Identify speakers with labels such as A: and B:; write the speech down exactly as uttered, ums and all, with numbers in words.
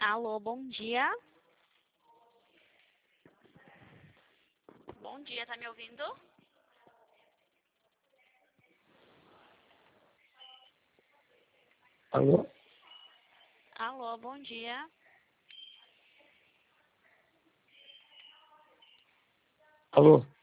A: Alô, bom dia. Bom dia, tá me ouvindo?
B: Alô?
A: Alô, bom dia.
B: Alô?